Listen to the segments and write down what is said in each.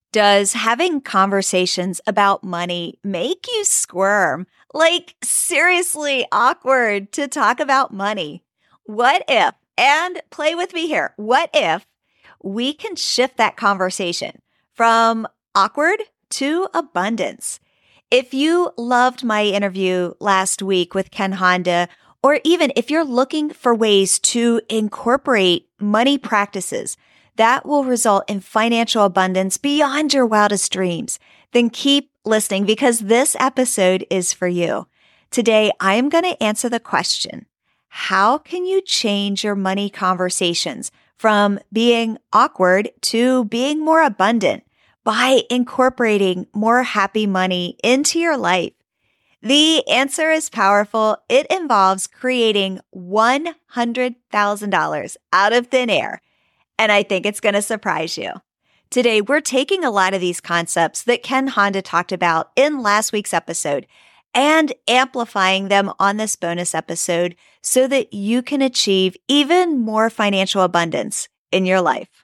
Does having conversations about money make you squirm? Like, seriously awkward to talk about money? What if, and play with me here, what if we can shift that conversation from awkward to abundance? If you loved my interview last week with Ken Honda, or even if you're looking for ways to incorporate money practices that will result in financial abundance beyond your wildest dreams, then keep listening because this episode is for you. Today, I am going to answer the question, how can you change your money conversations from being awkward to being more abundant by incorporating more happy money into your life? The answer is powerful. It involves creating $100,000 out of thin air. And I think it's going to surprise you. Today, we're taking a lot of these concepts that Ken Honda talked about in last week's episode and amplifying them on this bonus episode so that you can achieve even more financial abundance in your life.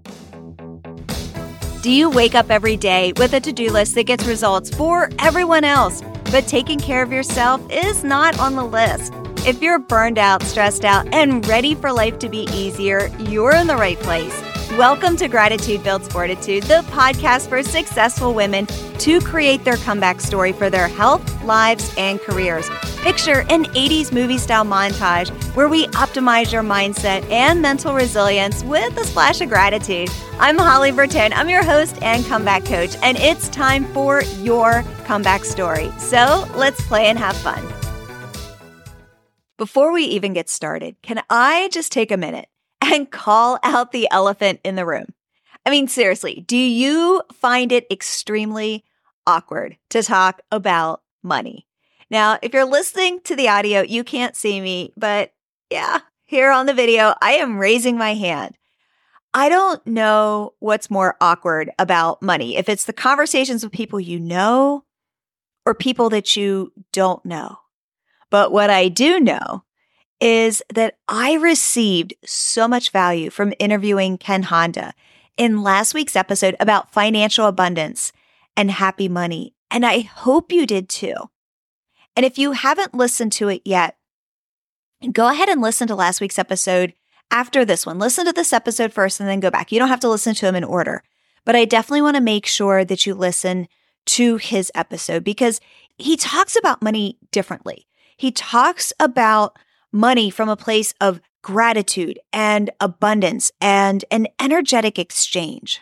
Do you wake up every day with a to-do list that gets results for everyone else, but taking care of yourself is not on the list? If you're burned out, stressed out, and ready for life to be easier, you're in the right place. Welcome to Gratitude Builds Fortitude, the podcast for successful women to create their comeback story for their health, lives, and careers. Picture an 80s movie-style montage where we optimize your mindset and mental resilience with a splash of gratitude. I'm Holly Burton. I'm your host and comeback coach, and it's time for your comeback story. So let's play and have fun. Before we even get started, can I just take a minute and call out the elephant in the room? I mean, seriously, do you find it extremely awkward to talk about money? Now, if you're listening to the audio, you can't see me, but yeah, here on the video, I am raising my hand. I don't know what's more awkward about money, if it's the conversations with people you know or people that you don't know. But what I do know is that I received so much value from interviewing Ken Honda in last week's episode about financial abundance and happy money. And I hope you did too. And if you haven't listened to it yet, go ahead and listen to last week's episode after this one. Listen to this episode first and then go back. You don't have to listen to them in order. But I definitely want to make sure that you listen to his episode because he talks about money differently. He talks about money from a place of gratitude and abundance and an energetic exchange.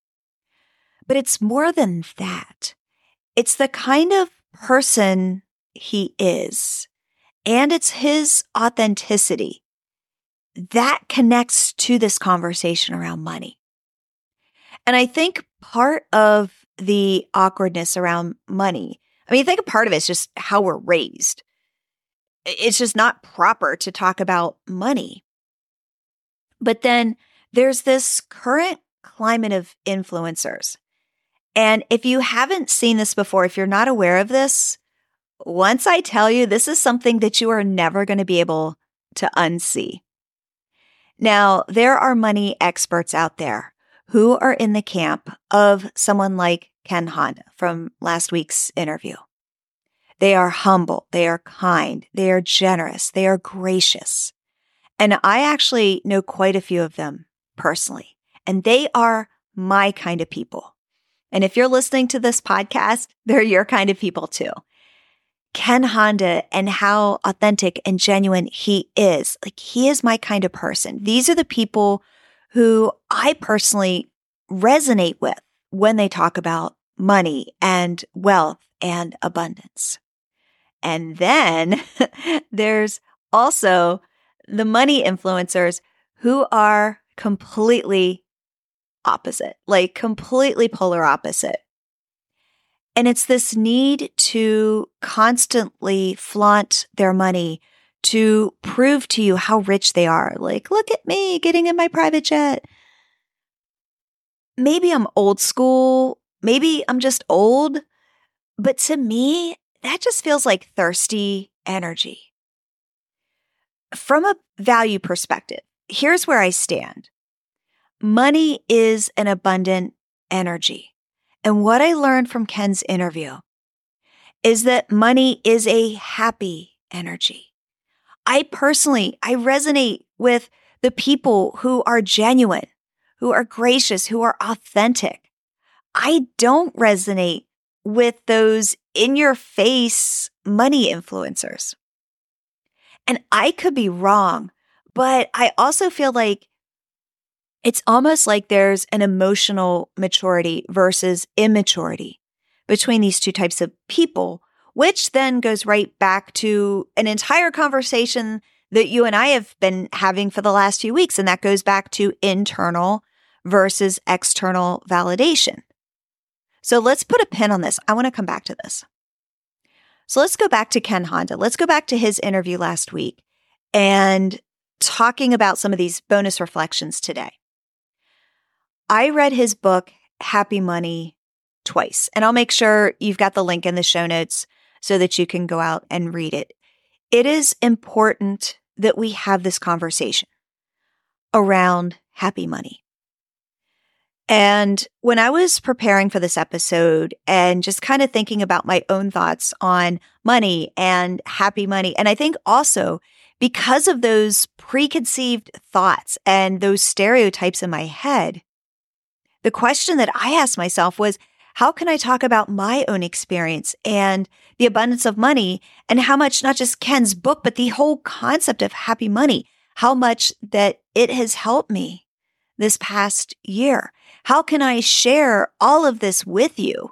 But it's more than that. It's the kind of person he is, and it's his authenticity that connects to this conversation around money. And I think part of the awkwardness around money, I think a part of it is just how we're raised. It's just not proper to talk about money. But then there's this current climate of influencers. And if you haven't seen this before, if you're not aware of this, once I tell you, this is something that you are never going to be able to unsee. Now, there are money experts out there who are in the camp of someone like Ken Honda from last week's interview. They are humble, they are kind, they are generous, they are gracious. And I actually know quite a few of them personally, and they are my kind of people. And if you're listening to this podcast, they're your kind of people too. Ken Honda and how authentic and genuine he is. Like, he is my kind of person. These are the people who I personally resonate with when they talk about money and wealth and abundance. And then there's also the money influencers who are completely opposite, like completely polar opposite. And it's this need to constantly flaunt their money to prove to you how rich they are. Like, look at me getting in my private jet. Maybe I'm old school. Maybe I'm just old. But to me, that just feels like thirsty energy. From a value perspective, here's where I stand. Money is an abundant energy. And what I learned from Ken's interview is that money is a happy energy. I resonate with the people who are genuine, who are gracious, who are authentic. I don't resonate with those in-your-face money influencers. And I could be wrong, but I also feel like it's almost like there's an emotional maturity versus immaturity between these two types of people, which then goes right back to an entire conversation that you and I have been having for the last few weeks. And that goes back to internal versus external validation. So let's put a pin on this. I want to come back to this. So let's go back to Ken Honda. Let's go back to his interview last week and talking about some of these bonus reflections today. I read his book, Happy Money, twice, and I'll make sure you've got the link in the show notes so that you can go out and read it. It is important that we have this conversation around happy money. And when I was preparing for this episode and just kind of thinking about my own thoughts on money and happy money, and I think also because of those preconceived thoughts and those stereotypes in my head, the question that I asked myself was, how can I talk about my own experience and the abundance of money and how much, not just Ken's book, but the whole concept of happy money, how much that it has helped me this past year? How can I share all of this with you,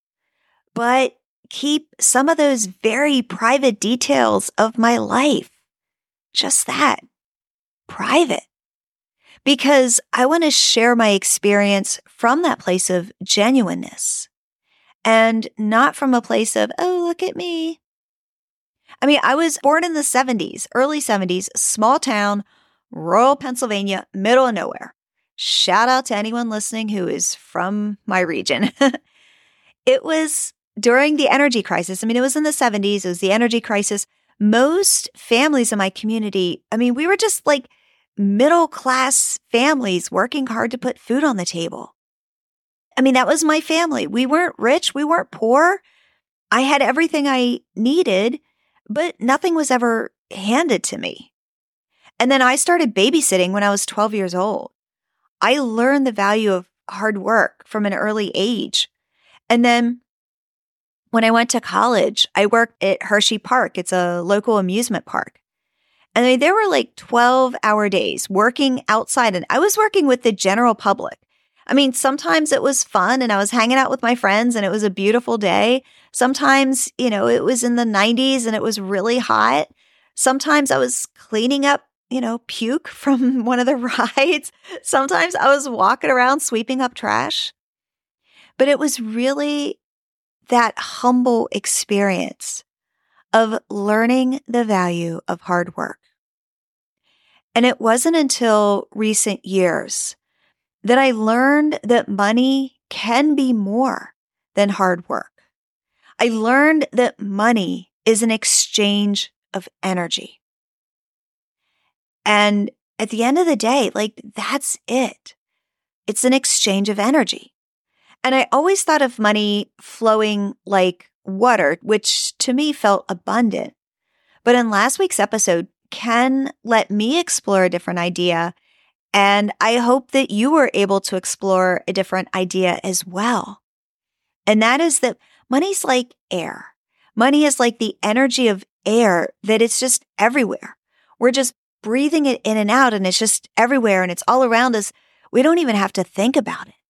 but keep some of those very private details of my life, just that, private? Because I want to share my experience from that place of genuineness and not from a place of, oh, look at me. I mean, I was born in the 70s, early 70s, small town, rural Pennsylvania, middle of nowhere. Shout out to anyone listening who is from my region. It was during the energy crisis. I mean, it was in the 70s. It was the energy crisis. Most families in my community, I mean, we were just like middle-class families working hard to put food on the table. I mean, that was my family. We weren't rich. We weren't poor. I had everything I needed, but nothing was ever handed to me. And then I started babysitting when I was 12 years old. I learned the value of hard work from an early age. And then when I went to college, I worked at Hershey Park. It's a local amusement park. And I mean, there were like 12-hour days working outside, and I was working with the general public. I mean, sometimes it was fun and I was hanging out with my friends and it was a beautiful day. Sometimes, it was in the 90s and it was really hot. Sometimes I was cleaning up, puke from one of the rides. Sometimes I was walking around sweeping up trash. But it was really that humble experience of learning the value of hard work. And it wasn't until recent years that I learned that money can be more than hard work. I learned that money is an exchange of energy. And at the end of the day, that's it. It's an exchange of energy. And I always thought of money flowing like water, which to me felt abundant. But in last week's episode, Ken let me explore a different idea. And I hope that you were able to explore a different idea as well. And that is that money's like air. Money is like the energy of air, that it's just everywhere. We're just breathing it in and out, and it's just everywhere, and it's all around us. We don't even have to think about it.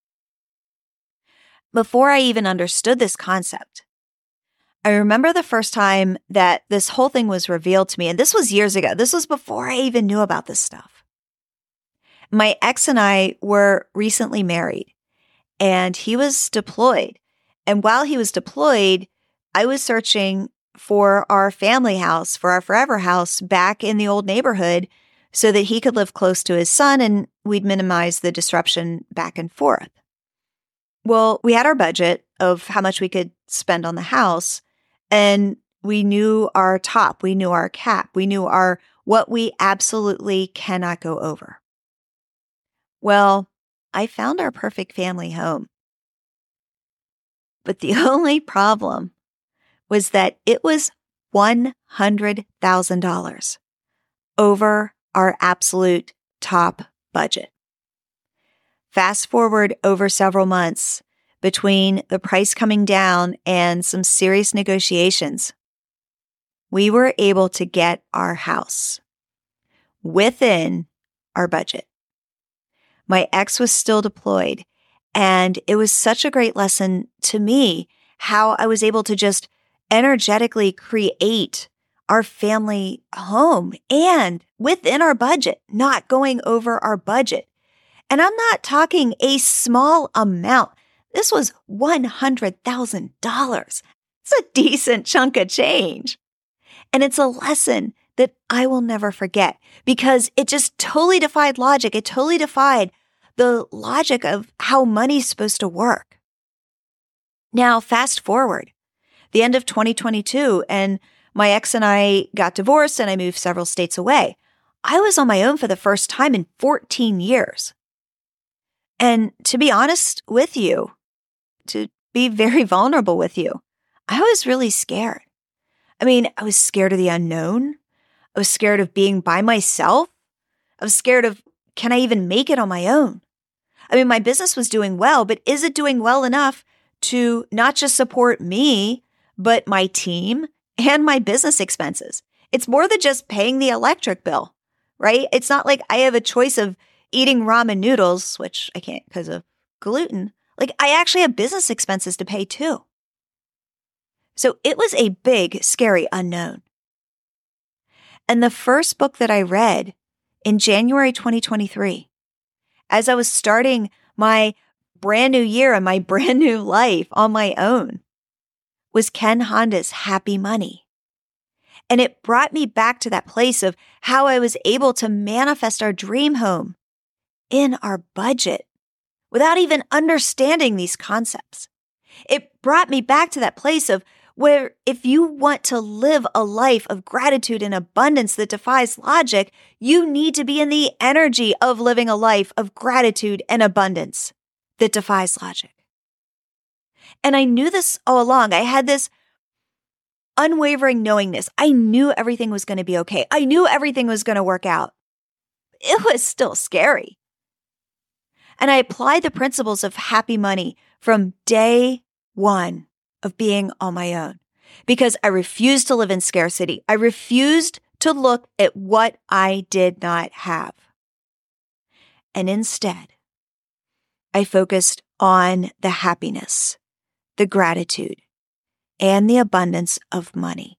Before I even understood this concept, I remember the first time that this whole thing was revealed to me, and this was years ago. This was before I even knew about this stuff. My ex and I were recently married, and he was deployed. And while he was deployed, I was searching for our family house, for our forever house back in the old neighborhood so that he could live close to his son and we'd minimize the disruption back and forth. Well, we had our budget of how much we could spend on the house, and we knew our top, we knew our cap, we knew what we absolutely cannot go over. Well, I found our perfect family home. But the only problem was that it was $100,000 over our absolute top budget. Fast forward over several months between the price coming down and some serious negotiations, we were able to get our house within our budget. My ex was still deployed, and it was such a great lesson to me how I was able to just energetically create our family home and within our budget, not going over our budget. And I'm not talking a small amount. This was $100,000. It's a decent chunk of change. And it's a lesson that I will never forget because it just totally defied logic. It totally defied the logic of how money's supposed to work. Now, fast forward, the end of 2022, and my ex and I got divorced and I moved several states away. I was on my own for the first time in 14 years. And to be honest with you, to be very vulnerable with you, I was really scared. I mean, I was scared of the unknown. I was scared of being by myself. I was scared of, can I even make it on my own? I mean, my business was doing well, but is it doing well enough to not just support me, but my team and my business expenses? It's more than just paying the electric bill, right? It's not like I have a choice of eating ramen noodles, which I can't because of gluten. Like I actually have business expenses to pay too. So it was a big, scary unknown. And the first book that I read in January 2023, as I was starting my brand new year and my brand new life on my own, was Ken Honda's Happy Money. And it brought me back to that place of how I was able to manifest our dream home in our budget without even understanding these concepts. It brought me back to that place of where if you want to live a life of gratitude and abundance that defies logic, you need to be in the energy of living a life of gratitude and abundance that defies logic. And I knew this all along. I had this unwavering knowingness. I knew everything was going to be okay. I knew everything was going to work out. It was still scary. And I applied the principles of happy money from day one of being on my own because I refused to live in scarcity. I refused to look at what I did not have. And instead, I focused on the happiness, the gratitude, and the abundance of money.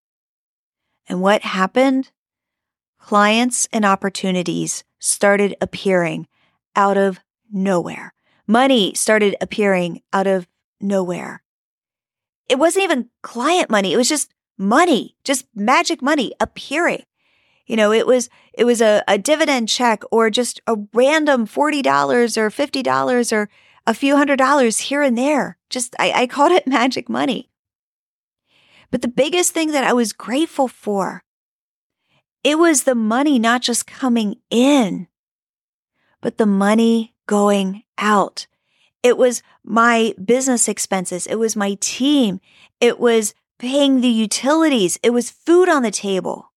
And what happened? Clients and opportunities started appearing out of nowhere. Money started appearing out of nowhere. It wasn't even client money. It was just money, just magic money appearing. You know, it was a dividend check or just a random $40 or $50 or a few $100s here and there. Just, I called it magic money. But the biggest thing that I was grateful for, it was the money not just coming in, but the money going out. It was my business expenses. It was my team. It was paying the utilities. It was food on the table.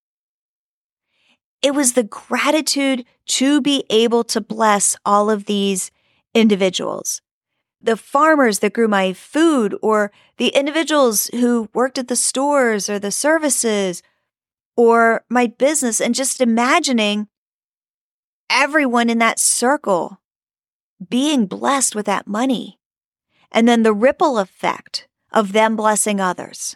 It was the gratitude to be able to bless all of these individuals. The farmers that grew my food, or the individuals who worked at the stores or the services, or my business, and just imagining everyone in that circle being blessed with that money. And then the ripple effect of them blessing others.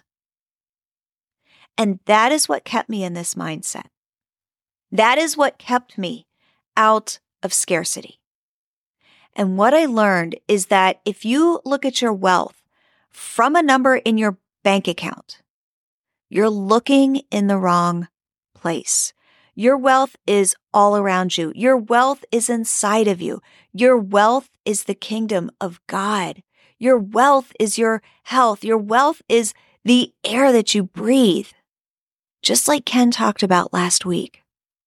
And that is what kept me in this mindset. That is what kept me out of scarcity. And what I learned is that if you look at your wealth from a number in your bank account, you're looking in the wrong place. Your wealth is all around you. Your wealth is inside of you. Your wealth is the kingdom of God. Your wealth is your health. Your wealth is the air that you breathe, just like Ken talked about last week.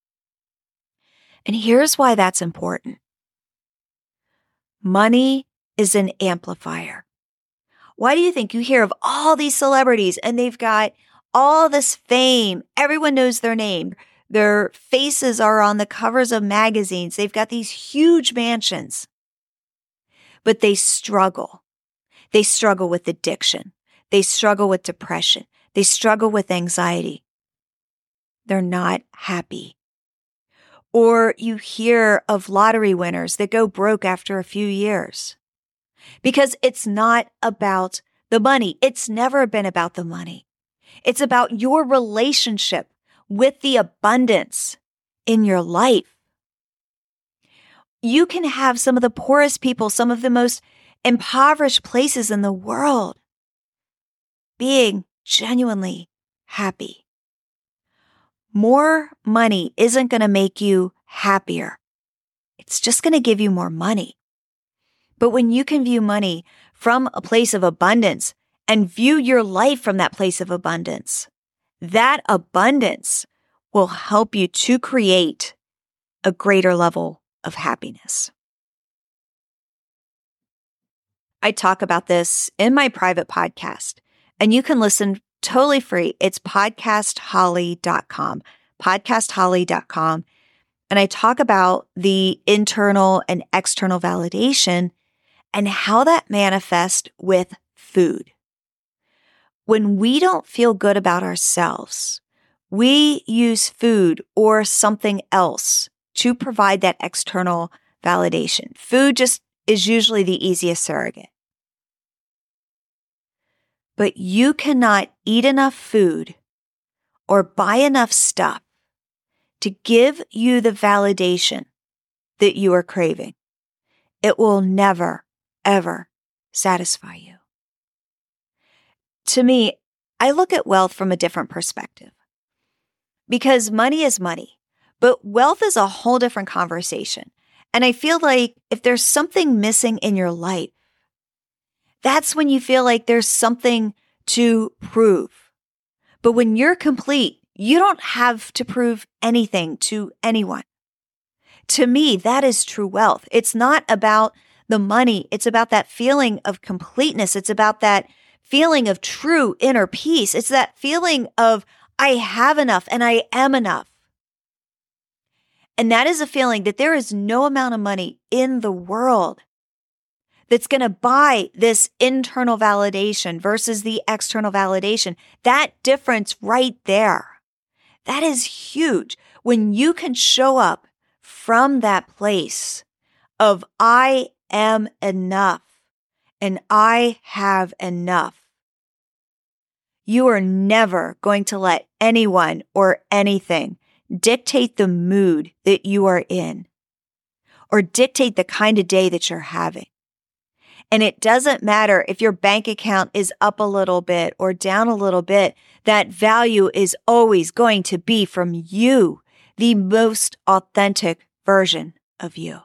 And here's why that's important. Money is an amplifier. Why do you think you hear of all these celebrities and they've got all this fame? Everyone knows their name. Their faces are on the covers of magazines. They've got these huge mansions, but they struggle. They struggle with addiction. They struggle with depression. They struggle with anxiety. They're not happy. Or you hear of lottery winners that go broke after a few years because it's not about the money. It's never been about the money. It's about your relationship with the abundance in your life. You can have some of the poorest people, some of the most impoverished places in the world being genuinely happy. More money isn't going to make you happier. It's just going to give you more money. But when you can view money from a place of abundance and view your life from that place of abundance, that abundance will help you to create a greater level of happiness. I talk about this in my private podcast, and you can listen totally free. It's podcastholly.com, podcastholly.com. And I talk about the internal and external validation and how that manifests with food. When we don't feel good about ourselves, we use food or something else to provide that external validation. Food just is usually the easiest surrogate. But you cannot eat enough food or buy enough stuff to give you the validation that you are craving. It will never, ever satisfy you. To me, I look at wealth from a different perspective because money is money, but wealth is a whole different conversation. And I feel like if there's something missing in your life, that's when you feel like there's something to prove. But when you're complete, you don't have to prove anything to anyone. To me, that is true wealth. It's not about the money. It's about that feeling of completeness. It's about that feeling of true inner peace. It's that feeling of I have enough and I am enough. And that is a feeling that there is no amount of money in the world that's going to buy this internal validation versus the external validation. That difference right there, that is huge. When you can show up from that place of I am enough and I have enough, you are never going to let anyone or anything dictate the mood that you are in or dictate the kind of day that you're having. And it doesn't matter if your bank account is up a little bit or down a little bit, that value is always going to be from you, the most authentic version of you.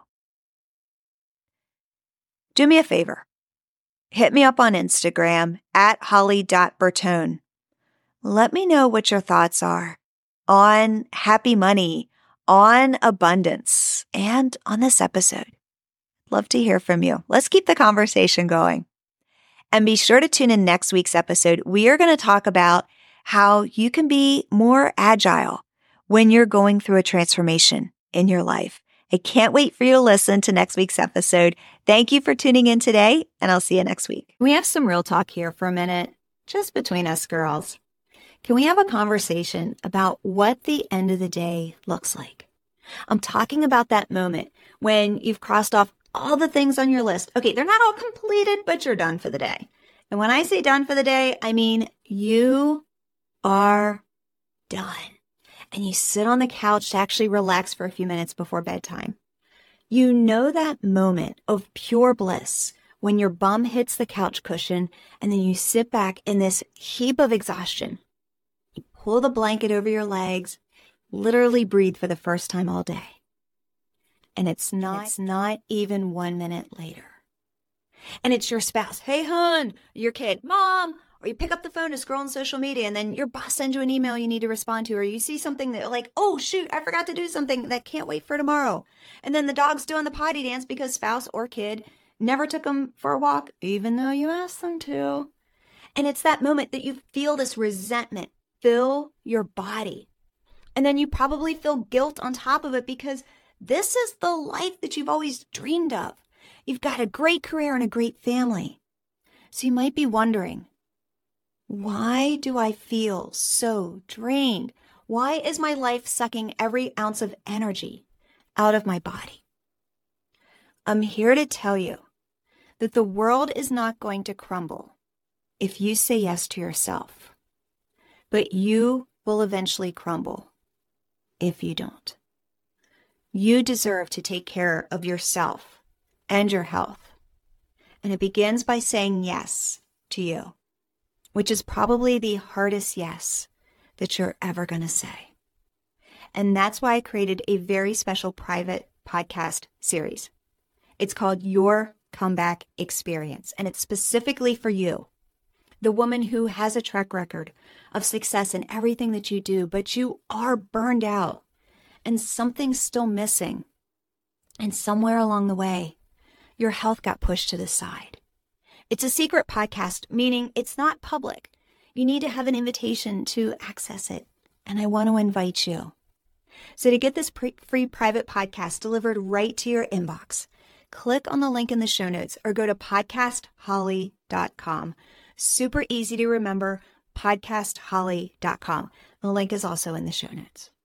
Do me a favor. Hit me up on Instagram at holly.bertone. Let me know what your thoughts are on happy money, on abundance, and on this episode. Love to hear from you. Let's keep the conversation going. And be sure to tune in next week's episode. We are going to talk about how you can be more agile when you're going through a transformation in your life. I can't wait for you to listen to next week's episode. Thank you for tuning in today, and I'll see you next week. We have some real talk here for a minute, just between us girls. Can we have a conversation about what the end of the day looks like? I'm talking about that moment when you've crossed off all the things on your list. Okay, they're not all completed, but you're done for the day. And when I say done for the day, I mean you are done. And you sit on the couch to actually relax for a few minutes before bedtime. You know that moment of pure bliss when your bum hits the couch cushion and then you sit back in this heap of exhaustion. You pull the blanket over your legs, literally breathe for the first time all day. And it's not even 1 minute later. And it's your spouse. Hey, hon, your kid, mom, or you pick up the phone to scroll on social media and then your boss sends you an email you need to respond to, or you see something that like, oh, shoot, I forgot to do something that can't wait for tomorrow. And then the dog's doing the potty dance because spouse or kid never took them for a walk, even though you asked them to. And it's that moment that you feel this resentment fill your body. And then you probably feel guilt on top of it because this is the life that you've always dreamed of. You've got a great career and a great family. So you might be wondering, why do I feel so drained? Why is my life sucking every ounce of energy out of my body? I'm here to tell you that the world is not going to crumble if you say yes to yourself, but you will eventually crumble if you don't. You deserve to take care of yourself and your health. And it begins by saying yes to you, which is probably the hardest yes that you're ever going to say. And that's why I created a very special private podcast series. It's called Your Comeback Experience, and it's specifically for you, the woman who has a track record of success in everything that you do, but you are burned out and something's still missing. And somewhere along the way, your health got pushed to the side. It's a secret podcast, meaning it's not public. You need to have an invitation to access it, and I want to invite you. So to get this free private podcast delivered right to your inbox, click on the link in the show notes or go to podcastholly.com. Super easy to remember, podcastholly.com. The link is also in the show notes.